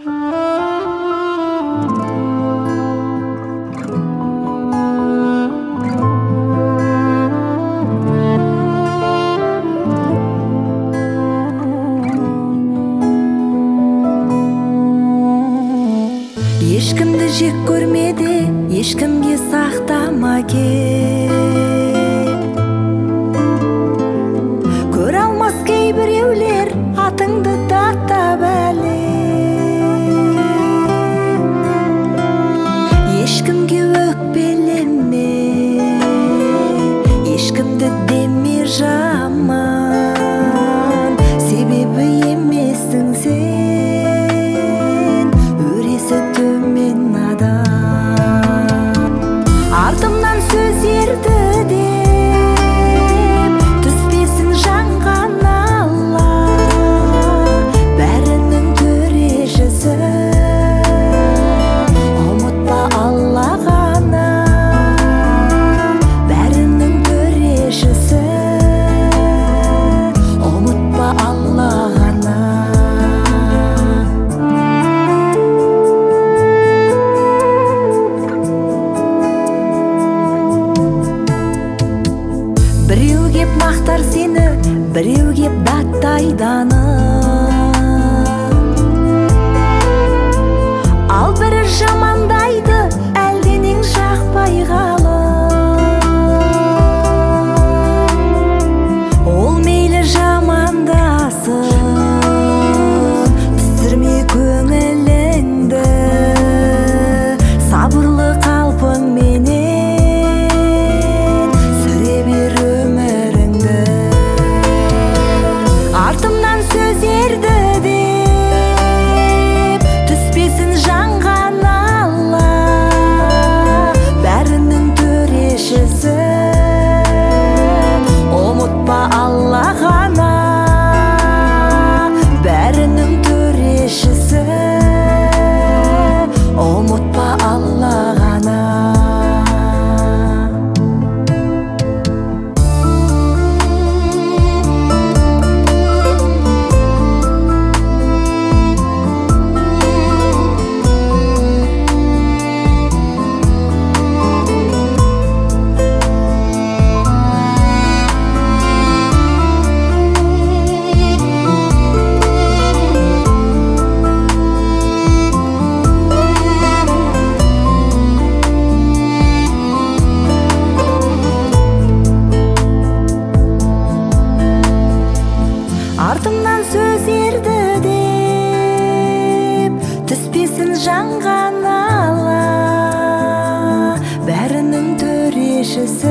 Ешкімді жек көрмеді, ешкімге сақтама кет. Көре алмас кейбіреулер атыңды даттап әлі. Ешкімге өкпелеме, ешкімді деме жаман, себебі емессің сен, өресі төмен адам. Артымнан сөз ерді деп түспесін жанған Алла, бәрінің төрешісі, ұмытпа Алла ғана, бәрінің төрешісі, ұмытпа Алла ғана. Біреу кеп мақтар сені, біреу кеп даттайданы, ал бірі жамандайды, әлденең жақпай қалып. Ол мейлі жамандасын, түсірме көңіліңді, сабырлы қалпыңменен сүре бер өміріңді. Артымнан сөз ерді деп түспесін жанған Алла, бәрінің төрешісі, ұмытпа Алла ғана, бәрінің төрешісі, ұмытпа Алла ғана. Артымнан сөз ерді деп түспесін жанған Алла, бәрінің төрешісі,